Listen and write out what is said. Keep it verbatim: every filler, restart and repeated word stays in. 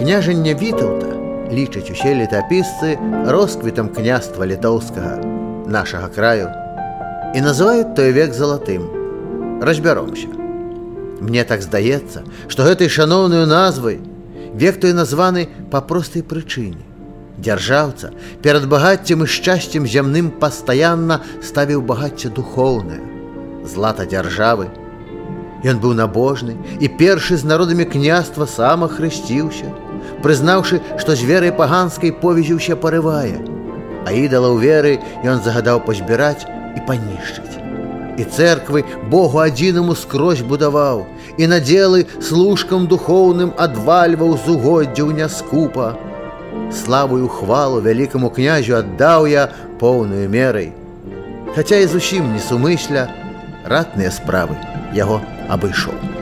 Княжання Вітаўта лічаць усе летапісцы росквітам княства літоўскага, нашага краю, і называюць той век залатым. Разбяромся. Мне так здаецца, што гэтай шаноўнаю назвай век той названы па простай прычыне. Дзяржаўца перад багаццем і шчасцем зямным пастаянна ставіў багацце духоўнае, злата дзяржавы. Ён быў набожны і першы з народамі княства сам ахрысціўся, прызнаўшы, што з верай паганскай повязі ўсе парывае, а ідалаў веры ён загадаў пазбіраць і панішчыць. І цэрквы Богу адзінаму скрозь будаваў, і надзелы служкам духоўным адвальваў з угоддзяў няскупа. Славу і хвалу вялікаму князю аддаў я поўнаю мерай. Хаця і зусім не сумысля, ратныя справы яго абышоў.